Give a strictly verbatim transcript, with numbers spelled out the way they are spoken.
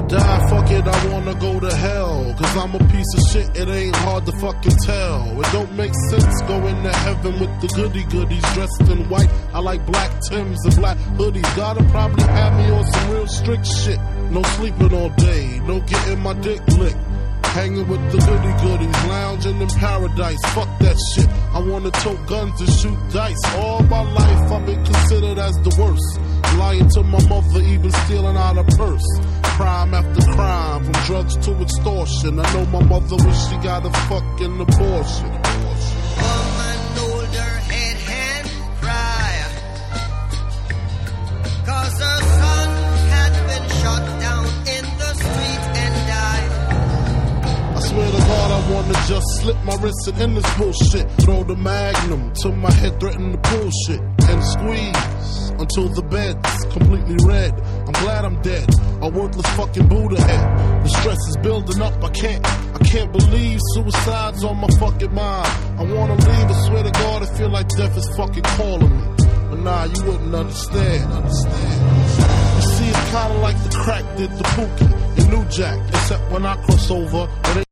die, fuck it, I wanna go to hell. Cause I'm a piece of shit, it ain't hard to fucking tell. It don't make sense going to heaven with the goody goodies dressed in white. I like black Timbs and black hoodies. Gotta probably have me on some real strict shit. No sleeping all day, no getting my dick licked. Hanging with the goody goodies, lounging in paradise. Fuck that shit. I wanna tote guns and shoot dice. All my life I've been considered as the worst. Lying to my mother, even stealing out a purse. Crime after crime, from drugs to extortion. I know my mother wish she got a fucking abortion. Woman hold her head and cry, 'cause her son had been shot down in the street and died. I swear to God, I wanna just slip my wrist and end this bullshit. Throw the magnum till my head threaten to pull shit. And squeeze until the bed's completely red. I'm glad I'm dead, a worthless fucking Buddha head. The stress is building up, I can't, I can't believe suicide's on my fucking mind. I wanna leave, I swear to God, I feel like death is fucking calling me. But nah, you wouldn't understand, understand. You see, it's kinda like the crack did the Pookie in New Jack, except when I cross over, it ain't